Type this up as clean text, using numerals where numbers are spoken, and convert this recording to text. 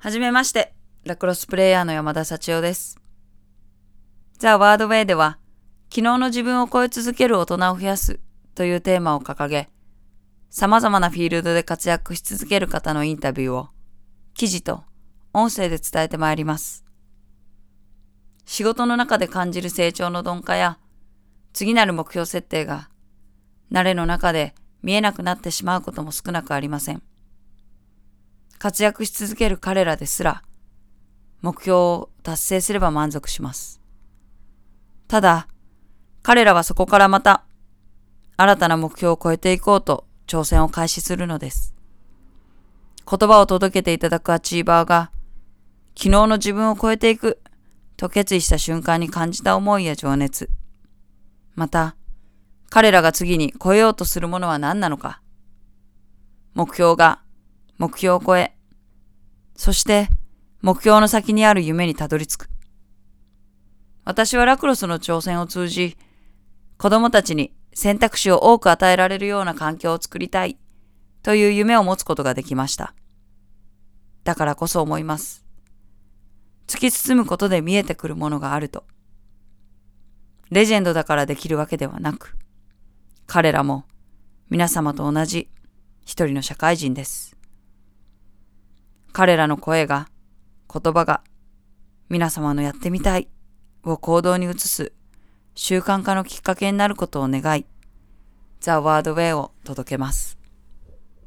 はじめまして、ラクロスプレイヤーの山田幸代です。ザ・ワードウェイでは、昨日の自分を超え続ける大人を増やすというテーマを掲げ、様々なフィールドで活躍し続ける方のインタビューを、記事と音声で伝えてまいります。仕事の中で感じる成長の鈍化や、次なる目標設定が、慣れの中で見えなくなってしまうことも少なくありません。活躍し続ける彼らですら、目標を達成すれば満足します。ただ、彼らはそこからまた、新たな目標を超えていこうと挑戦を開始するのです。言葉を届けていただくアチーバーが、昨日の自分を超えていくと決意した瞬間に感じた思いや情熱。また、彼らが次に超えようとするものは何なのか。目標が目標を超え、そして目標の先にある夢にたどり着く。私はラクロスの挑戦を通じ、子供たちに選択肢を多く与えられるような環境を作りたいという夢を持つことができました。だからこそ思います。突き進むことで見えてくるものがあると。レジェンドだからできるわけではなく、彼らも皆様と同じ一人の社会人です。彼らの声が、言葉が、皆様のやってみたいを行動に移す習慣化のきっかけになることを願い、ザ・ワードウェイを届けます。